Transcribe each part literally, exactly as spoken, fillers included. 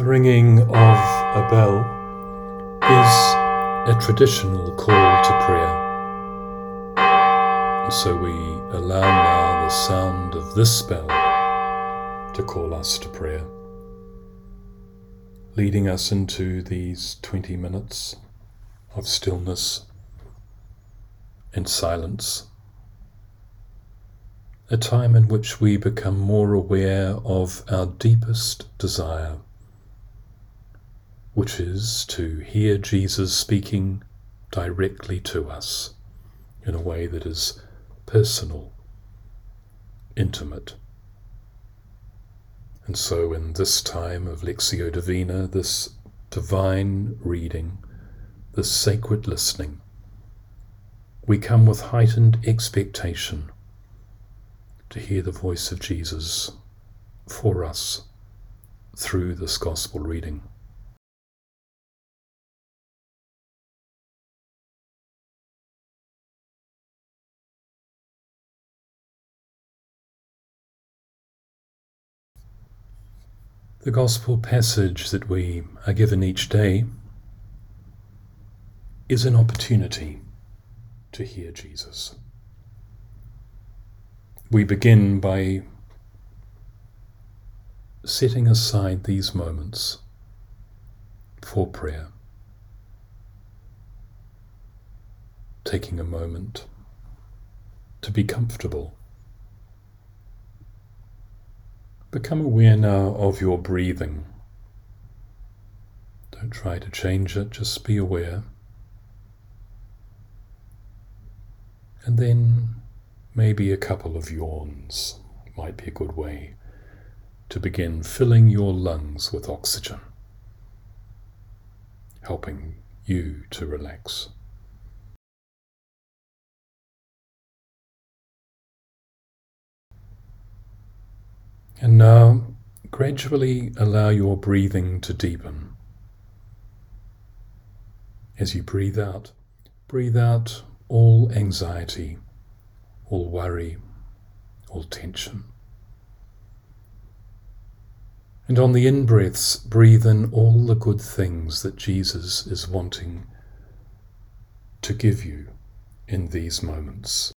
The ringing of a bell is a traditional call to prayer. And so we allow now the sound of this bell to call us to prayer, leading us into these twenty minutes of stillness and silence, a time in which we become more aware of our deepest desire, which is to hear Jesus speaking directly to us in a way that is personal, intimate. And so in this time of Lectio Divina, this divine reading, this sacred listening, we come with heightened expectation to hear the voice of Jesus for us through this gospel reading. The gospel passage that we are given each day is an opportunity to hear Jesus. We begin by setting aside these moments for prayer, taking a moment to be comfortable. Become aware now of your breathing. Don't try to change it, just be aware. And then maybe a couple of yawns might be a good way to begin filling your lungs with oxygen, helping you to relax. And now, gradually allow your breathing to deepen. As you breathe out, breathe out all anxiety, all worry, all tension. And on the in-breaths, breathe in all the good things that Jesus is wanting to give you in these moments.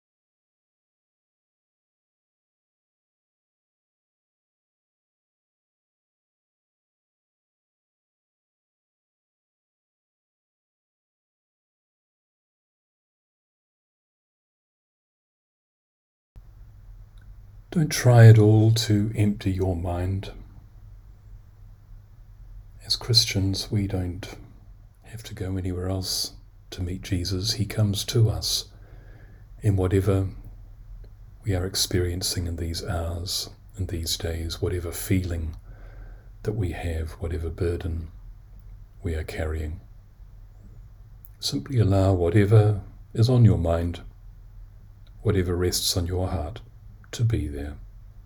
Don't try at all to empty your mind. As Christians, we don't have to go anywhere else to meet Jesus. He comes to us in whatever we are experiencing in these hours and these days, whatever feeling that we have, whatever burden we are carrying. Simply allow whatever is on your mind, whatever rests on your heart, to be there.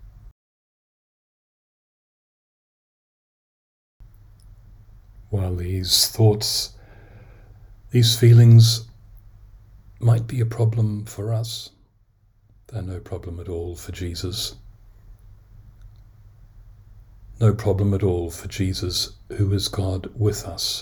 While these thoughts, these feelings might be a problem for us, they're no problem at all for Jesus. No problem at all for Jesus, who is God with us.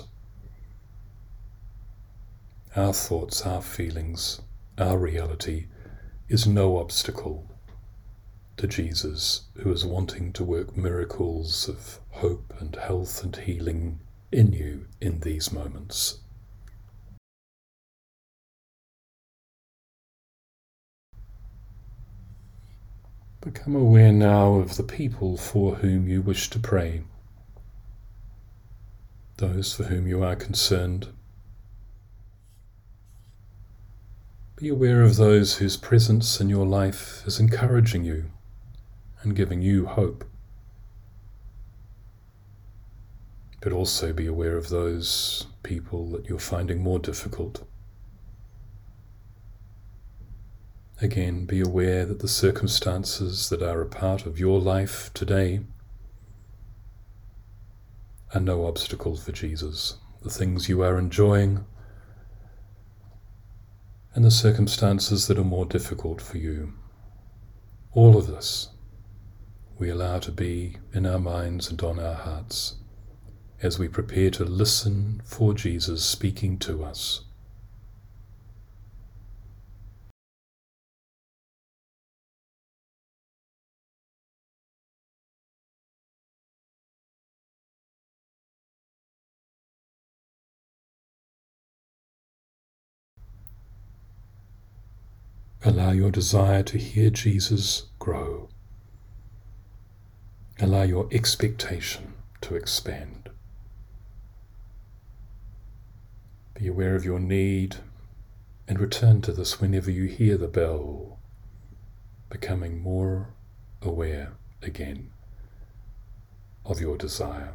Our thoughts, our feelings, our reality is no obstacle to Jesus, who is wanting to work miracles of hope and health and healing in you in these moments. Become aware now of the people for whom you wish to pray, those for whom you are concerned. Be aware of those whose presence in your life is encouraging you and giving you hope. But also be aware of those people that you're finding more difficult. Again, be aware that the circumstances that are a part of your life today are no obstacle for Jesus. The things you are enjoying and the circumstances that are more difficult for you. All of this we allow to be in our minds and on our hearts as we prepare to listen for Jesus speaking to us. Allow your desire to hear Jesus grow. Allow your expectation to expand. Be aware of your need and return to this whenever you hear the bell, becoming more aware again of your desire.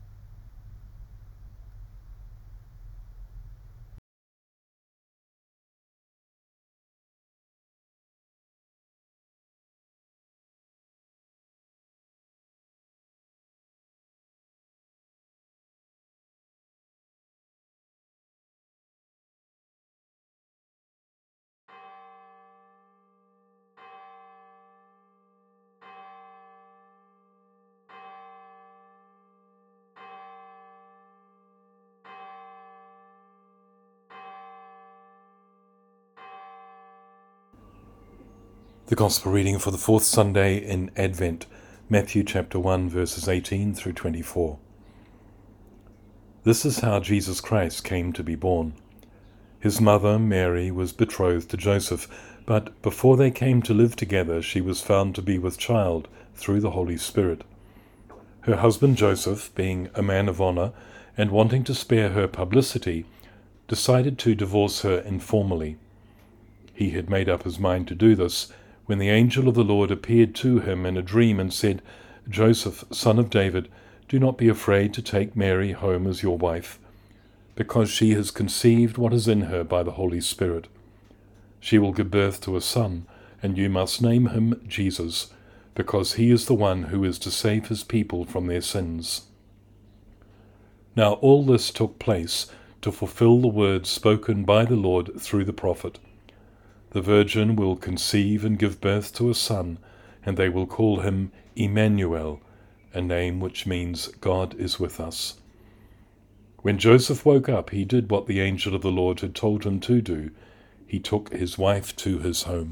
The Gospel reading for the fourth Sunday in Advent, Matthew chapter one, verses eighteen through twenty-four. This is how Jesus Christ came to be born. His mother, Mary, was betrothed to Joseph, but before they came to live together, she was found to be with child through the Holy Spirit. Her husband Joseph, being a man of honor and wanting to spare her publicity, decided to divorce her informally. He had made up his mind to do this when the angel of the Lord appeared to him in a dream and said, "Joseph, son of David, do not be afraid to take Mary home as your wife, because she has conceived what is in her by the Holy Spirit. She will give birth to a son, and you must name him Jesus, because he is the one who is to save his people from their sins." Now all this took place to fulfill the words spoken by the Lord through the prophet. The virgin will conceive and give birth to a son, and they will call him Emmanuel, a name which means God is with us. When Joseph woke up, he did what the angel of the Lord had told him to do. He took his wife to his home.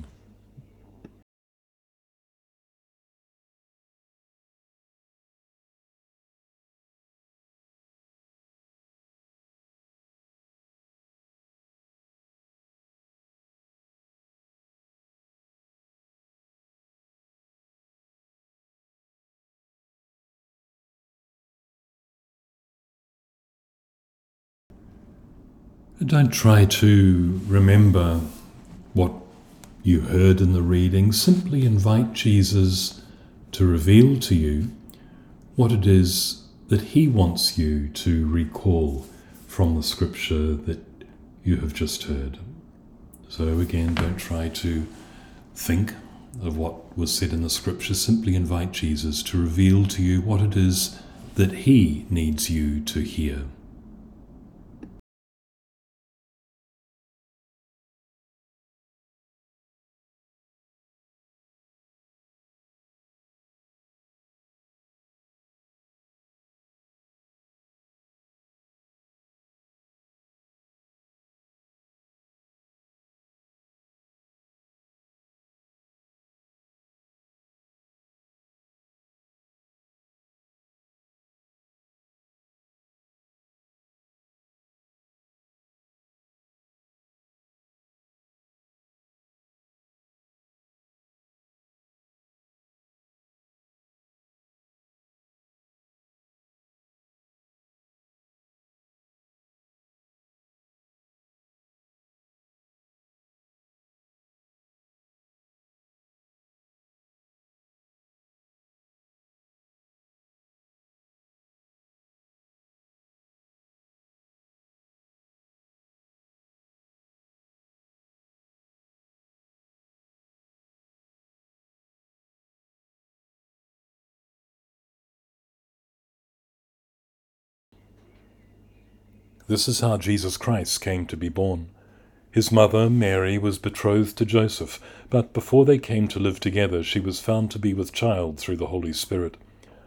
Don't try to remember what you heard in the reading. Simply invite Jesus to reveal to you what it is that he wants you to recall from the scripture that you have just heard. So again, don't try to think of what was said in the scripture. Simply invite Jesus to reveal to you what it is that he needs you to hear. This is how Jesus Christ came to be born. His mother, Mary, was betrothed to Joseph, but before they came to live together, she was found to be with child through the Holy Spirit.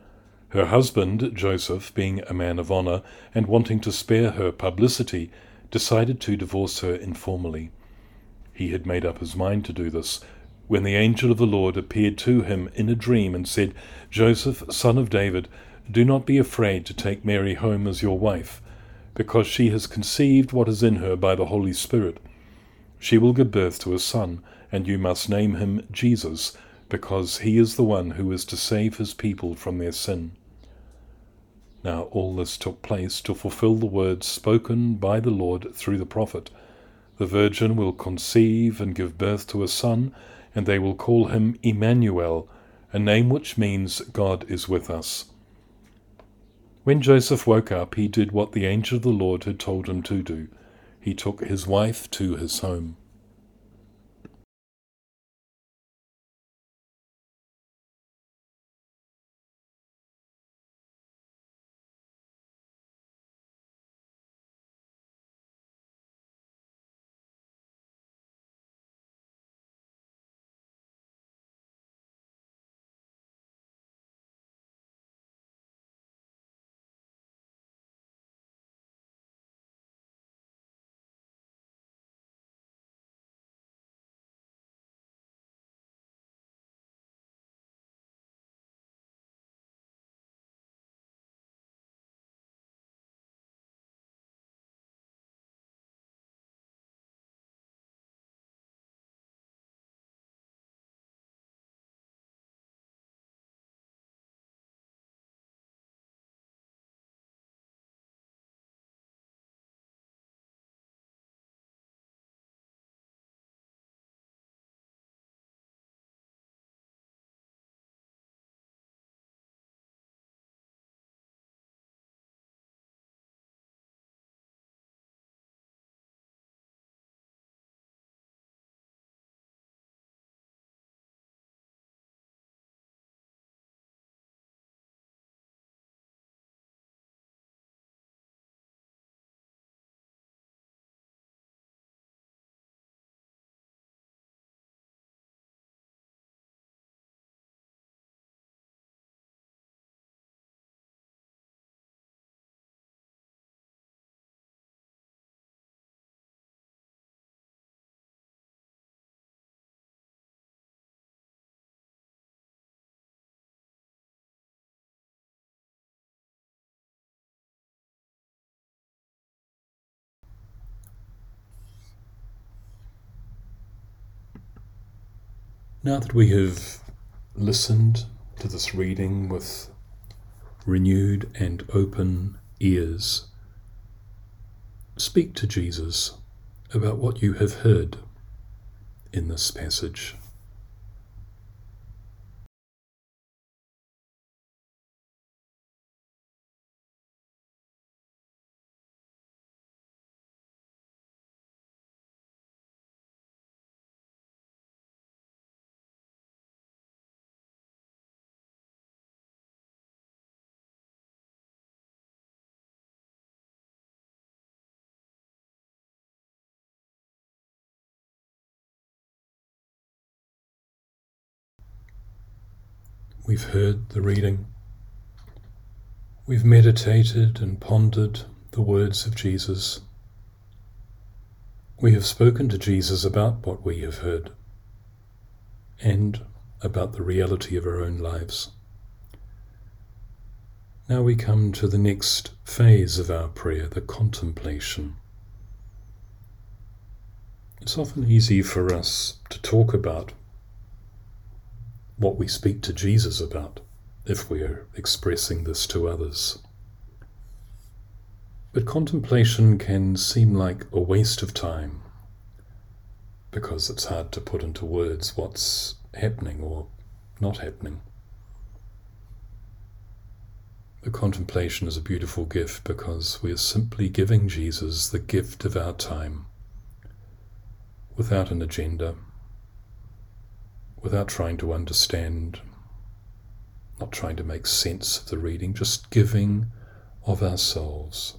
Her husband, Joseph, being a man of honor and wanting to spare her publicity, decided to divorce her informally. He had made up his mind to do this when the angel of the Lord appeared to him in a dream and said, "Joseph, son of David, do not be afraid to take Mary home as your wife, because she has conceived what is in her by the Holy Spirit. She will give birth to a son, and you must name him Jesus, because he is the one who is to save his people from their sin." Now all this took place to fulfill the words spoken by the Lord through the prophet. The virgin will conceive and give birth to a son, and they will call him Emmanuel, a name which means God is with us. When Joseph woke up, he did what the angel of the Lord had told him to do. He took his wife to his home. Now that we have listened to this reading with renewed and open ears, speak to Jesus about what you have heard in this passage. We've heard the reading. We've meditated and pondered the words of Jesus. We have spoken to Jesus about what we have heard and about the reality of our own lives. Now we come to the next phase of our prayer, the contemplation. It's often easy for us to talk about what we speak to Jesus about if we are expressing this to others. But contemplation can seem like a waste of time because it's hard to put into words what's happening or not happening. The contemplation is a beautiful gift because we are simply giving Jesus the gift of our time without an agenda, without trying to understand, not trying to make sense of the reading, just giving of ourselves.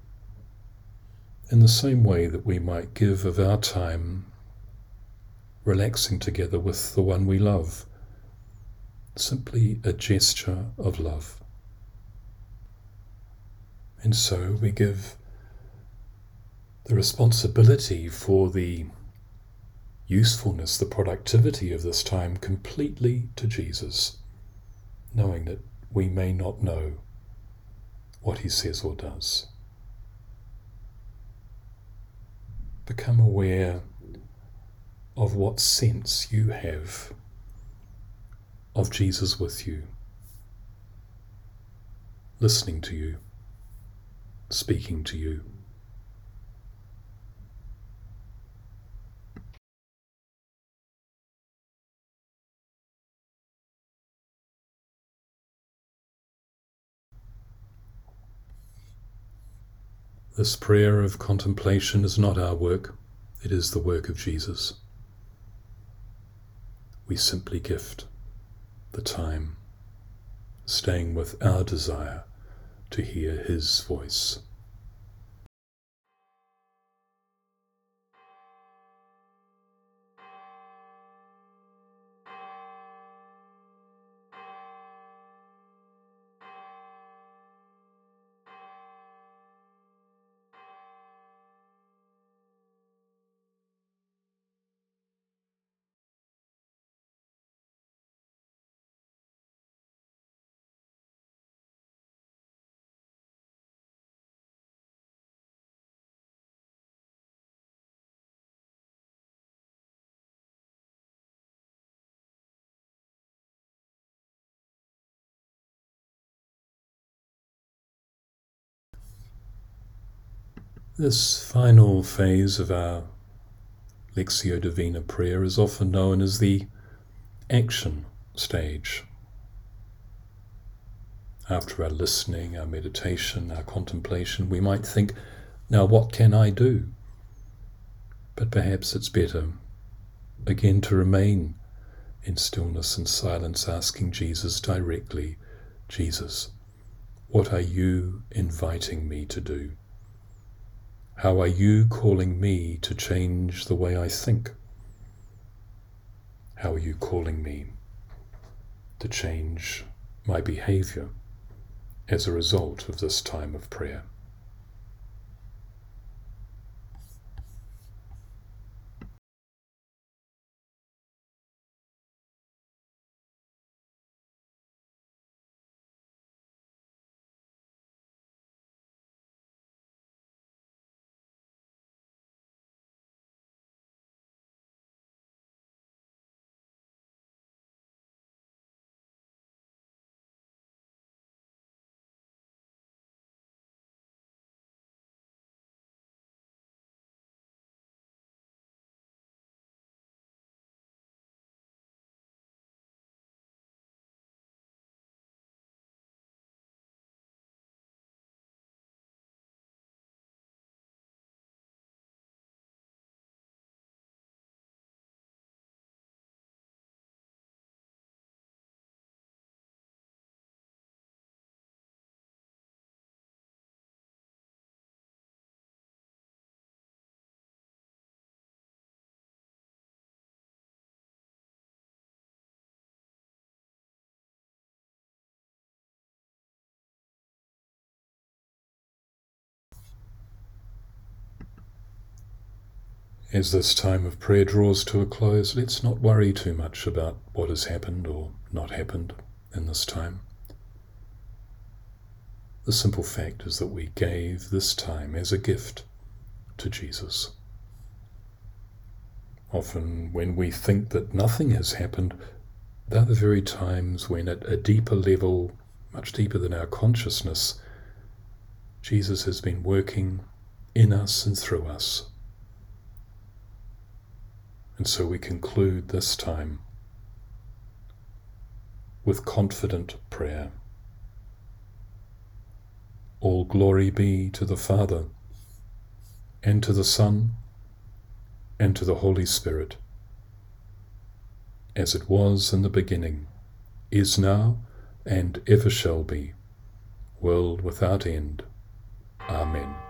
In the same way that we might give of our time relaxing together with the one we love, simply a gesture of love. And so we give the responsibility for the usefulness, the productivity of this time completely to Jesus, knowing that we may not know what he says or does. Become aware of what sense you have of Jesus with you, listening to you, speaking to you. This prayer of contemplation is not our work, it is the work of Jesus. We simply gift the time, staying with our desire to hear his voice. This final phase of our Lectio Divina prayer is often known as the action stage. After our listening, our meditation, our contemplation, we might think, now what can I do? But perhaps it's better, again, to remain in stillness and silence, asking Jesus directly, Jesus, what are you inviting me to do? How are you calling me to change the way I think? How are you calling me to change my behavior as a result of this time of prayer? As this time of prayer draws to a close, let's not worry too much about what has happened or not happened in this time. The simple fact is that we gave this time as a gift to Jesus. Often when we think that nothing has happened, they're the very times when at a deeper level, much deeper than our consciousness, Jesus has been working in us and through us. And so we conclude this time with confident prayer. All glory be to the Father, and to the Son, and to the Holy Spirit, as it was in the beginning, is now, and ever shall be, world without end. Amen.